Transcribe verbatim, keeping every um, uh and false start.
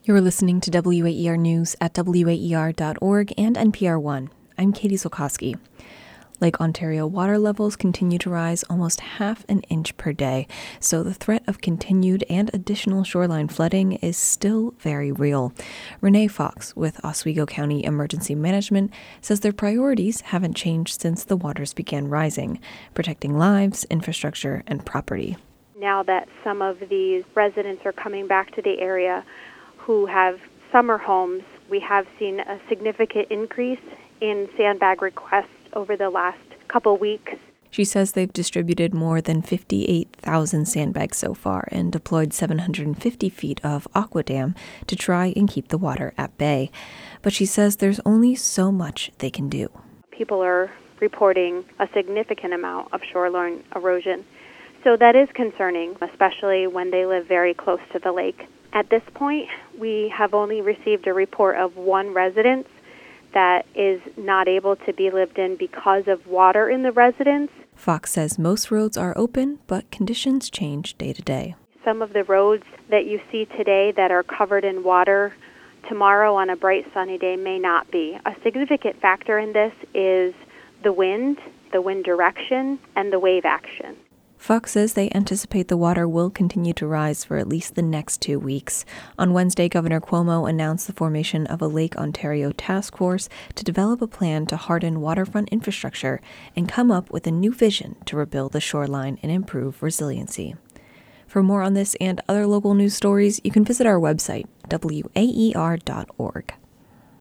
You're listening to W A E R News at W A E R dot org and N P R One. I'm Katie Solkowski. Lake Ontario water levels continue to rise almost half an inch per day, so the threat of continued and additional shoreline flooding is still very real. Renee Fox with Oswego County Emergency Management says their priorities haven't changed since the waters began rising, protecting lives, infrastructure, and property. Now that some of these residents are coming back to the area who have summer homes, we have seen a significant increase in sandbag requests over the last couple weeks. She says they've distributed more than fifty-eight thousand sandbags so far and deployed seven hundred fifty feet of aquadam to try and keep the water at bay. But she says there's only so much they can do. People are reporting a significant amount of shoreline erosion. So that is concerning, especially when they live very close to the lake. At this point, we have only received a report of one residence that is not able to be lived in because of water in the residence. Fox says most roads are open, but conditions change day to day. Some of the roads that you see today that are covered in water, tomorrow on a bright sunny day may not be. A significant factor in this is the wind, the wind direction, and the wave action. Fox says they anticipate the water will continue to rise for at least the next two weeks. On Wednesday, Governor Cuomo announced the formation of a Lake Ontario task force to develop a plan to harden waterfront infrastructure and come up with a new vision to rebuild the shoreline and improve resiliency. For more on this and other local news stories, you can visit our website, W A E R dot org.